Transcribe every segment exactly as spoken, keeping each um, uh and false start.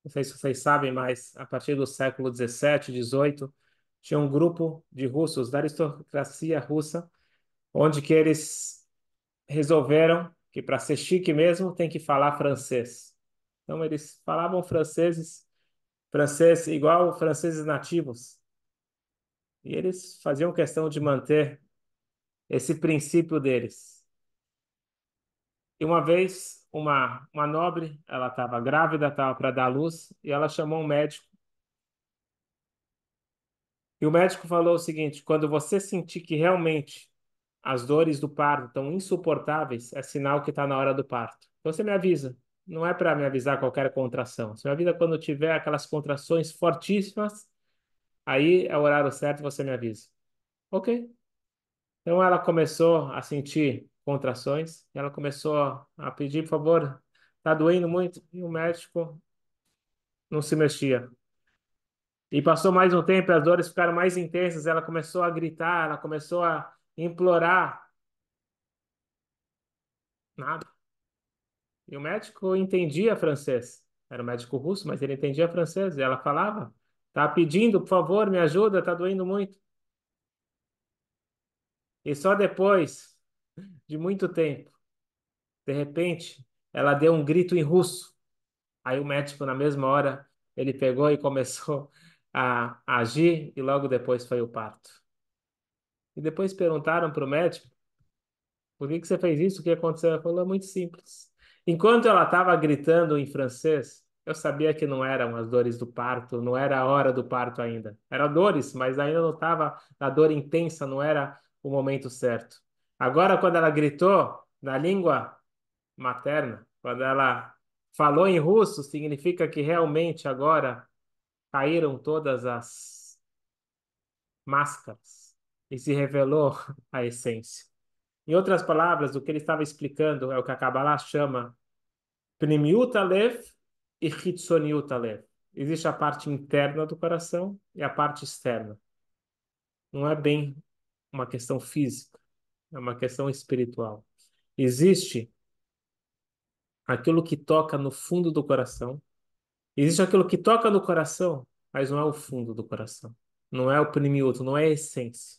não sei se vocês sabem, mas a partir do século dezessete, dezoito, tinha um grupo de russos, da aristocracia russa, onde que eles resolveram que para ser chique mesmo tem que falar francês. Então eles falavam franceses, francês igual franceses nativos. E eles faziam questão de manter esse princípio deles. E uma vez, uma, uma nobre, ela estava grávida, estava para dar à luz, e ela chamou um médico. E o médico falou o seguinte: quando você sentir que realmente as dores do parto estão insuportáveis, é sinal que está na hora do parto. Então você me avisa. Não é para me avisar qualquer contração. Você me avisa quando tiver aquelas contrações fortíssimas, aí é o horário certo, você me avisa. Ok. Então ela começou a sentir contrações, ela começou a pedir, por favor, tá doendo muito, e o médico não se mexia. E passou mais um tempo, as dores ficaram mais intensas, ela começou a gritar, ela começou a implorar, nada. E o médico entendia francês. Era um médico russo, mas ele entendia francês. E ela falava, tá pedindo, por favor, me ajuda, tá doendo muito. E só depois de muito tempo, de repente, ela deu um grito em russo. Aí o médico, na mesma hora, ele pegou e começou a agir, e logo depois foi o parto. E depois perguntaram para o médico: por que que você fez isso? O que aconteceu? Ela falou: é muito simples. Enquanto ela estava gritando em francês, eu sabia que não eram as dores do parto, não era a hora do parto ainda. Eram dores, mas ainda não estava a dor intensa, não era o momento certo. Agora, quando ela gritou na língua materna, quando ela falou em russo, significa que realmente agora caíram todas as máscaras e se revelou a essência. Em outras palavras, o que ele estava explicando é o que a Kabbalah chama Pnimiut Alev e Hitzoniut Alev. Existe a parte interna do coração e a parte externa. Não é bem uma questão física, é uma questão espiritual. Existe aquilo que toca no fundo do coração. Existe aquilo que toca no coração, mas não é o fundo do coração. Não é o Pnimiut, não é a essência.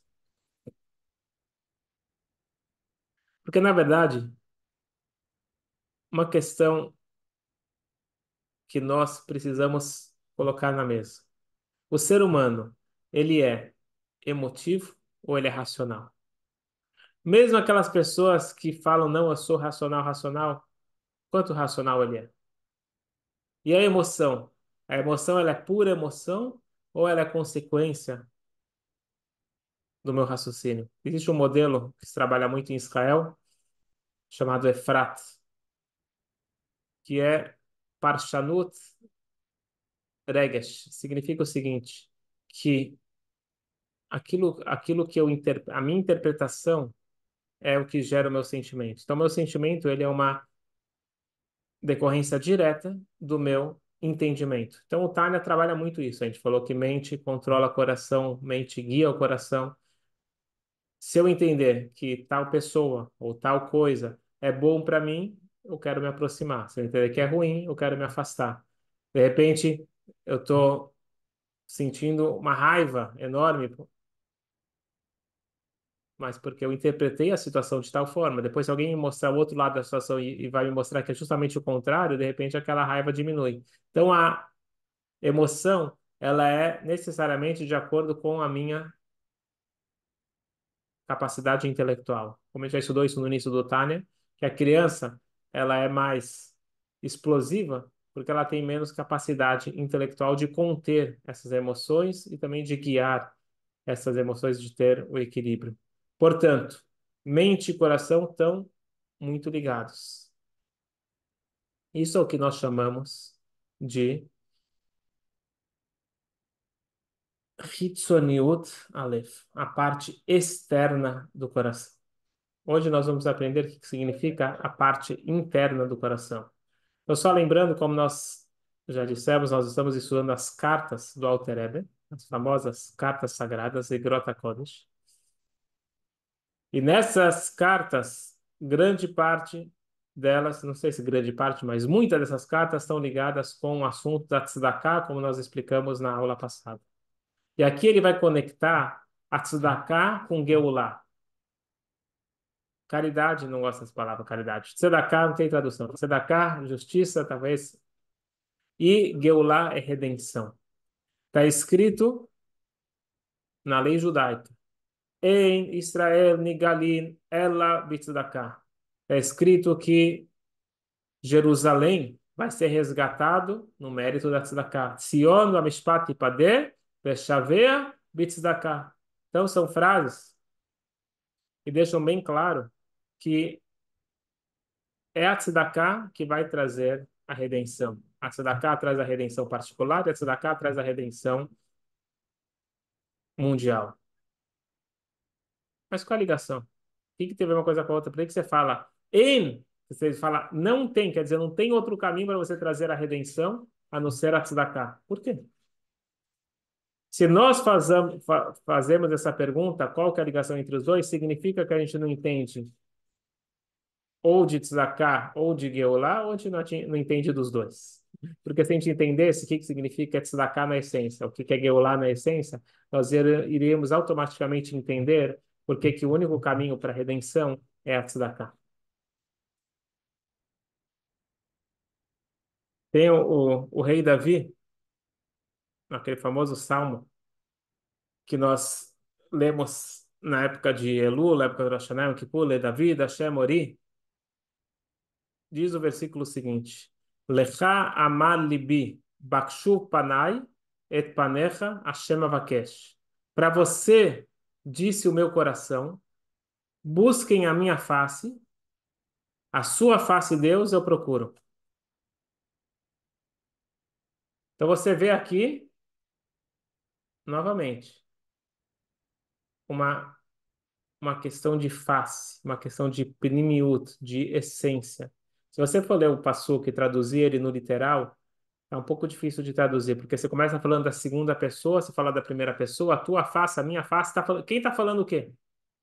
Porque, na verdade, uma questão que nós precisamos colocar na mesa. O ser humano, ele é emotivo ou ele é racional? Mesmo aquelas pessoas que falam, não, eu sou racional, racional, quanto racional ele é? E a emoção? A emoção, ela é pura emoção ou ela é consequência do meu raciocínio? Existe um modelo que se trabalha muito em Israel, chamado Efrat, que é Parshanut Regesh. Significa o seguinte, que aquilo, aquilo que eu inter... a minha interpretação é o que gera o meu sentimento. Então, meu sentimento, ele é uma decorrência direta do meu entendimento. Então, o Tânia trabalha muito isso. A gente falou que mente controla o coração, mente guia o coração. Se eu entender que tal pessoa ou tal coisa é bom para mim, eu quero me aproximar. Se eu entender que é ruim, eu quero me afastar. De repente, eu estou sentindo uma raiva enorme, mas porque eu interpretei a situação de tal forma. Depois, se alguém me mostrar o outro lado da situação e, e vai me mostrar que é justamente o contrário, de repente aquela raiva diminui. Então, a emoção, ela é necessariamente de acordo com a minha capacidade intelectual. Como a gente já estudou isso no início do Tânia, que a criança, ela é mais explosiva porque ela tem menos capacidade intelectual de conter essas emoções e também de guiar essas emoções, de ter o equilíbrio. Portanto, mente e coração estão muito ligados. Isso é o que nós chamamos de Hitzoniut Aleph, a parte externa do coração. Hoje nós vamos aprender o que significa a parte interna do coração. Eu só lembrando, como nós já dissemos, nós estamos estudando as cartas do Alter Rebbe, as famosas cartas sagradas e Grota Kodesh. E nessas cartas, grande parte delas, não sei se grande parte, mas muitas dessas cartas estão ligadas com o assunto da Tzedakah, como nós explicamos na aula passada. E aqui ele vai conectar a Tzedakah com Geulah. Caridade, não gosto dessa palavra, caridade. Tzedakah não tem tradução. Tzedakah, justiça, talvez. E Geulah é redenção. Está escrito na lei judaica. Em Israel nigalin ela bitzedakah. Está escrito que Jerusalém vai ser resgatado no mérito da tzedakah. Sion amishpat tipadeh veshavea bitzedakah. Então são frases que deixam bem claro que é a tzedakah que vai trazer a redenção. A tzedakah traz a redenção particular e a tzedakah traz a redenção mundial. Mas qual a ligação? O que que tem a ver uma coisa com a outra? Por que que você fala em? Você fala não tem, quer dizer, não tem outro caminho para você trazer a redenção a não ser a tzedakah. Por quê? Se nós fazamos, fa- fazemos essa pergunta, qual que é a ligação entre os dois, significa que a gente não entende ou de tzedakah ou de Geulah, ou a gente não, ati- não entende dos dois. Porque se a gente entendesse o que, que significa tzedakah na essência, o que, que é Geulah na essência, nós ir- iríamos automaticamente entender por que que o único caminho para a redenção é a tzedakah. Tem o, o, o rei Davi, aquele famoso salmo que nós lemos na época de Elul, na época do Rosh Hashanah, Yom Kippur, Le Davi, Hashem Ori, diz o versículo seguinte: Lecha amal libi, bakshu panai, et panecha Hashem avakesh. Para você, disse o meu coração, busquem a minha face, a sua face, Deus, eu procuro. Então você vê aqui, novamente, uma uma questão de face, uma questão de primiut, de essência. Se você for ler o passuco e traduzir ele no literal, é um pouco difícil de traduzir, porque você começa falando da segunda pessoa, você fala da primeira pessoa, a tua face, a minha face, tá falando... quem está falando o quê?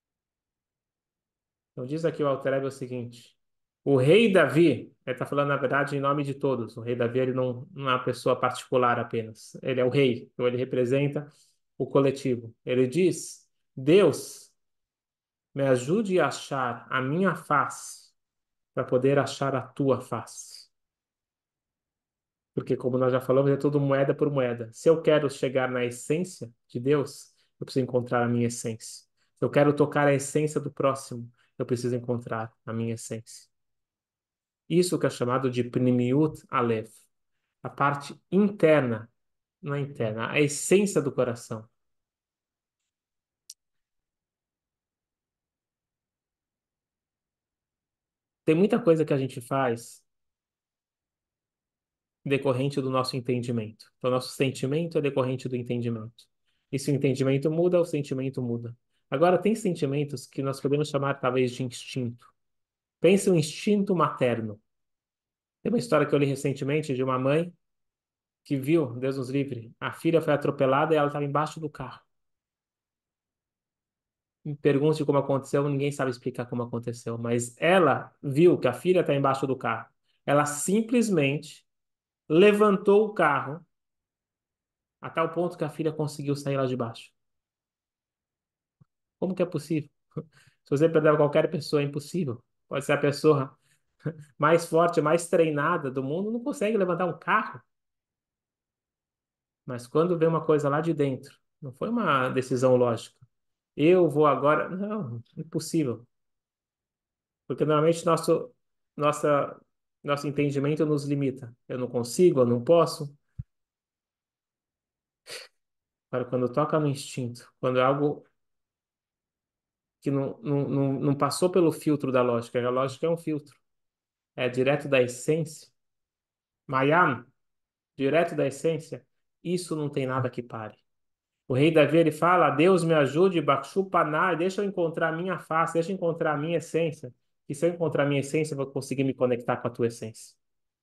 Então diz aqui o Alter Rebbe o seguinte, o rei Davi, ele está falando na verdade em nome de todos, o rei Davi ele não, não é uma pessoa particular apenas, ele é o rei, então ele representa o coletivo. Ele diz, Deus me ajude a achar a minha face para poder achar a tua face. Porque, como nós já falamos, é tudo moeda por moeda. Se eu quero chegar na essência de Deus, eu preciso encontrar a minha essência. Se eu quero tocar a essência do próximo, eu preciso encontrar a minha essência. Isso que é chamado de Pnimiut Aleph, a parte interna, não é interna, a essência do coração. Tem muita coisa que a gente faz decorrente do nosso entendimento. Então, nosso sentimento é decorrente do entendimento. E se o entendimento muda, o sentimento muda. Agora, tem sentimentos que nós podemos chamar talvez de instinto. Pense no instinto materno. Tem uma história que eu li recentemente de uma mãe que viu, Deus nos livre, a filha foi atropelada e ela estava embaixo do carro. Me pergunte como aconteceu, ninguém sabe explicar como aconteceu, mas ela viu que a filha está embaixo do carro. Ela simplesmente levantou o carro a tal ponto que a filha conseguiu sair lá de baixo. Como que é possível? Se você perder qualquer pessoa, é impossível. Pode ser a pessoa mais forte, mais treinada do mundo, não consegue levantar um carro. Mas quando vem uma coisa lá de dentro, não foi uma decisão lógica. Eu vou agora. Não, impossível. Porque normalmente nosso, nossa, nosso entendimento nos limita. Eu não consigo, eu não posso. Para quando toca no instinto, quando é algo que não, não, não, não passou pelo filtro da lógica, a lógica é um filtro, é direto da essência. Mayam, direto da essência, isso não tem nada que pare. O rei Davi, ele fala, Deus me ajude, Bakshu Panai, deixa eu encontrar a minha face, deixa eu encontrar a minha essência. E se eu encontrar a minha essência, eu vou conseguir me conectar com a tua essência.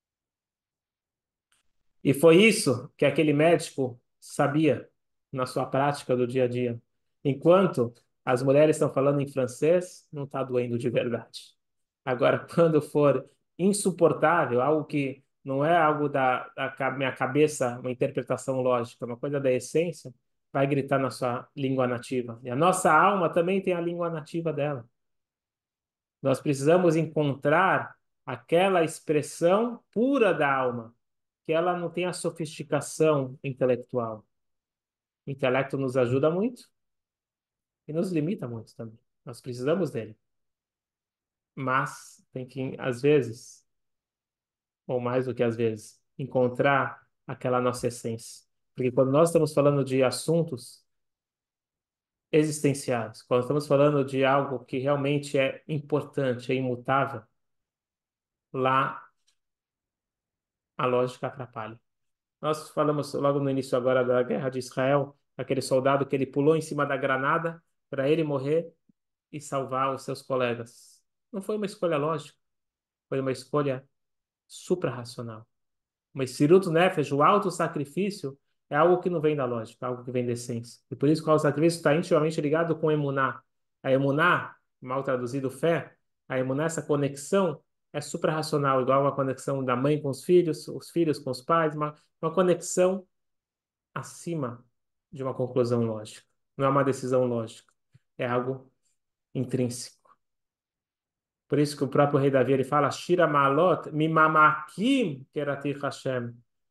E foi isso que aquele médico sabia na sua prática do dia a dia. Enquanto as mulheres estão falando em francês, não está doendo de verdade. Agora, quando for insuportável, algo que não é algo da, da ca- minha cabeça, uma interpretação lógica, uma coisa da essência, vai gritar na sua língua nativa. E a nossa alma também tem a língua nativa dela. Nós precisamos encontrar aquela expressão pura da alma, que ela não tem a sofisticação intelectual. O intelecto nos ajuda muito e nos limita muito também. Nós precisamos dele. Mas tem que, às vezes, ou mais do que às vezes, encontrar aquela nossa essência. Porque quando nós estamos falando de assuntos existenciais, quando estamos falando de algo que realmente é importante, é imutável, lá a lógica atrapalha. Nós falamos logo no início agora da guerra de Israel, aquele soldado que ele pulou em cima da granada para ele morrer e salvar os seus colegas. Não foi uma escolha lógica, foi uma escolha suprarracional. Mas Siruto Nefesh, o auto-sacrifício, é algo que não vem da lógica, é algo que vem da essência. E por isso que o auto-sacrifício está intimamente ligado com emuná. A emuná, mal traduzido fé, a emuná, essa conexão é suprarracional, igual a conexão da mãe com os filhos, os filhos com os pais, uma, uma conexão acima de uma conclusão lógica. Não é uma decisão lógica, é algo intrínseco. Por isso que o próprio rei Davi ele fala, Shira Malot, Mimamakim Kerati Hashem.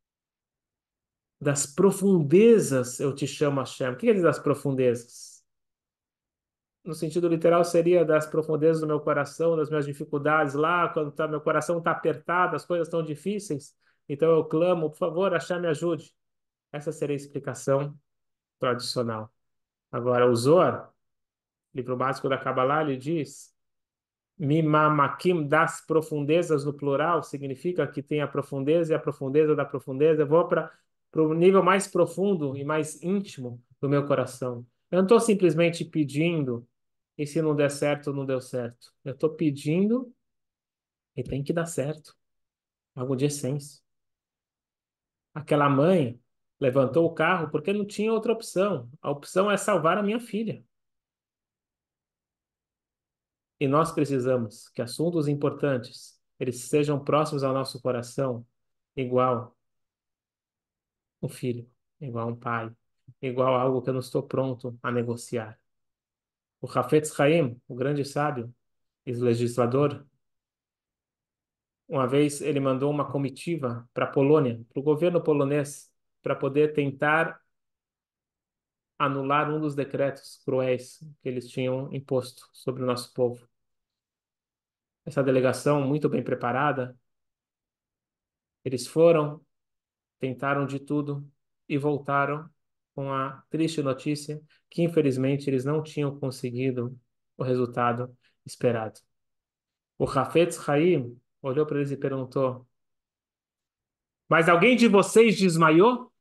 Das profundezas eu te chamo Hashem. O que quer dizer das profundezas? No sentido literal seria das profundezas do meu coração, das minhas dificuldades lá, quando tá, meu coração está apertado, as coisas estão difíceis. Então eu clamo, por favor, Hashem me ajude. Essa seria a explicação tradicional. Agora, o Zohar, livro básico da Kabbalah, ele diz Mimamakim das profundezas no plural significa que tem a profundeza e a profundeza da profundeza. Eu vou para o nível mais profundo e mais íntimo do meu coração. Eu não estou simplesmente pedindo e se não der certo, não deu certo. Eu estou pedindo e tem que dar certo. Algo de essência. Aquela mãe levantou o carro porque não tinha outra opção. A opção é salvar a minha filha. E nós precisamos que assuntos importantes eles sejam próximos ao nosso coração, igual um filho, igual um pai, igual algo que eu não estou pronto a negociar. O Hafetz Haim, o grande sábio e legislador, uma vez ele mandou uma comitiva para a Polônia, para o governo polonês, para poder tentar anular um dos decretos cruéis que eles tinham imposto sobre o nosso povo. Essa delegação, muito bem preparada, eles foram, tentaram de tudo e voltaram com a triste notícia que, infelizmente, eles não tinham conseguido o resultado esperado. O Hafetz Haim olhou para eles e perguntou: Mas alguém de vocês desmaiou? O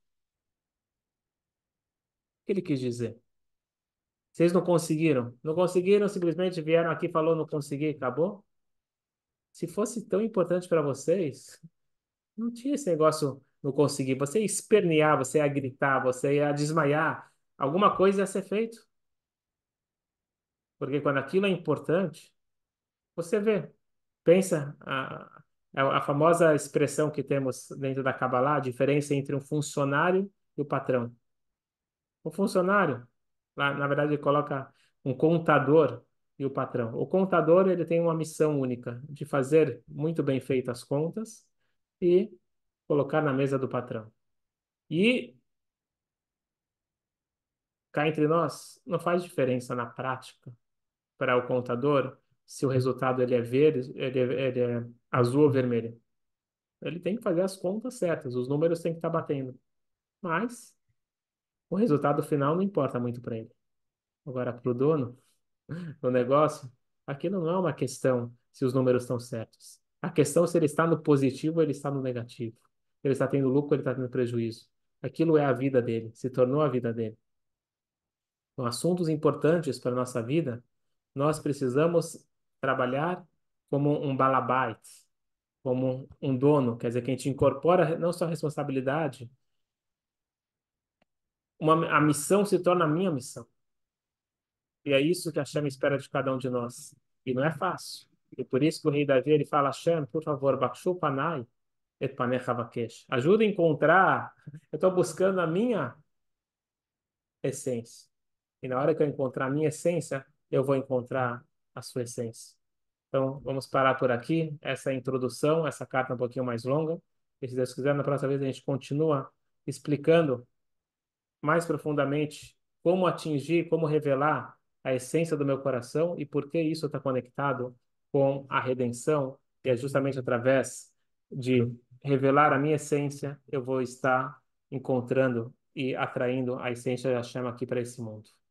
que ele quis dizer? Vocês não conseguiram? Não conseguiram, simplesmente vieram aqui e falou não consegui, acabou? Se fosse tão importante para vocês, não tinha esse negócio não conseguir. Você ia espernear, você ia gritar, você ia desmaiar. Alguma coisa ia ser feito. Porque quando aquilo é importante, você vê, pensa, a, a, a famosa expressão que temos dentro da Kabbalah, a diferença entre um funcionário e o patrão. O funcionário, lá, na verdade, ele coloca um contador e o patrão. O contador, ele tem uma missão única, de fazer muito bem feitas as contas e colocar na mesa do patrão. E, cá entre nós, não faz diferença na prática para o contador se o resultado ele é verde, ele é, ele é azul ou vermelho. Ele tem que fazer as contas certas, os números têm que estar batendo. Mas o resultado final não importa muito para ele. Agora, para o dono do negócio, aquilo não é uma questão se os números estão certos. A questão é se ele está no positivo ou ele está no negativo. Ele está tendo lucro ou ele está tendo prejuízo. Aquilo é a vida dele, se tornou a vida dele. Então, assuntos importantes para a nossa vida, nós precisamos trabalhar como um balabait, como um dono, quer dizer, que a gente incorpora não só a responsabilidade, uma, a missão se torna a minha missão. E é isso que a Hashem espera de cada um de nós. E não é fácil. E por isso que o rei Davi ele fala, Hashem, por favor, Bakshu Panai et Panecha Vakesh. Ajuda a encontrar, eu estou buscando a minha essência. E na hora que eu encontrar a minha essência, eu vou encontrar a sua essência. Então, vamos parar por aqui. Essa é a introdução, essa carta é um pouquinho mais longa. E se Deus quiser, na próxima vez a gente continua explicando mais profundamente como atingir, como revelar a essência do meu coração e por que isso está conectado com a redenção. E é justamente através de revelar a minha essência, eu vou estar encontrando e atraindo a essência da chama aqui para esse mundo.